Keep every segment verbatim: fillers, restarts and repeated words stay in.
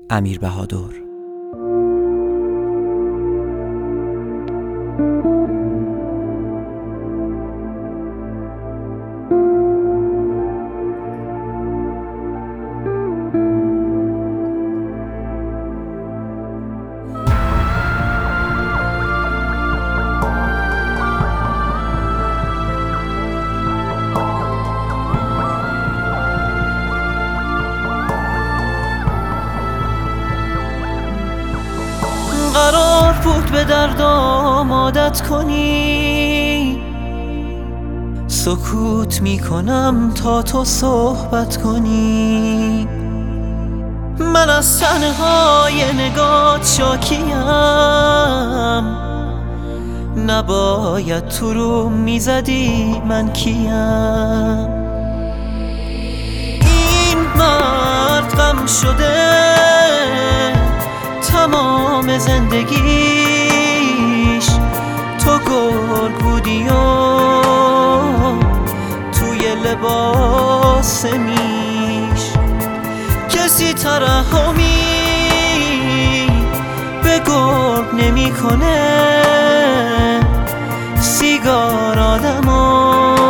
امیر بهادر. قرار بود به دردام عادت کنی، سکوت میکنم تا تو صحبت کنی. من از تنهای نگات شاکیم، نباید تو رو میزدی من کیم. این مرد غم شده تمام زندگیش، تو گل بودی و توی لباس میش. کسی ترحمی به گرگ نمی کنه، سیگار آدمو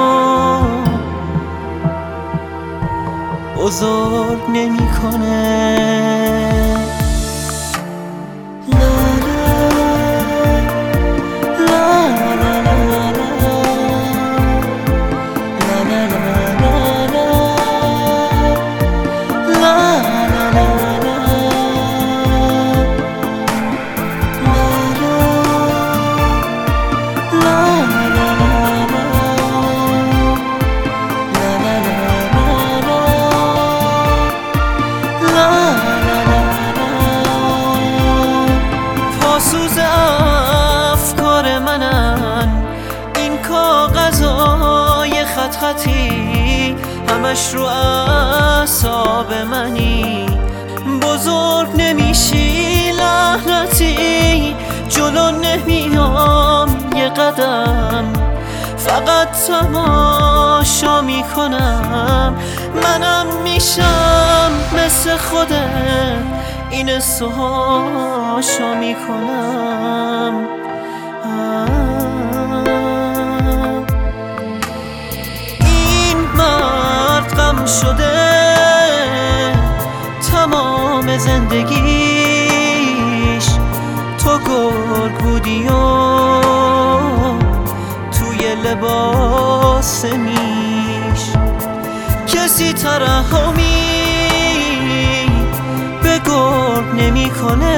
بزرگ نمی کنه. پاسوز افکار منن این کاغذای خط خطی، همش رو اعصاب منی. بزرگ نمیشی لعنتی، جلو نمیام یه قدم، فقط تماشا میکنم. منم میشم مثل خودت، این سوهاشا میکنم. این مرد غم شده تمام زندگیش، تو گل بودی و توی لباس میش. کسی ترحمی به گرگ نمی کنه،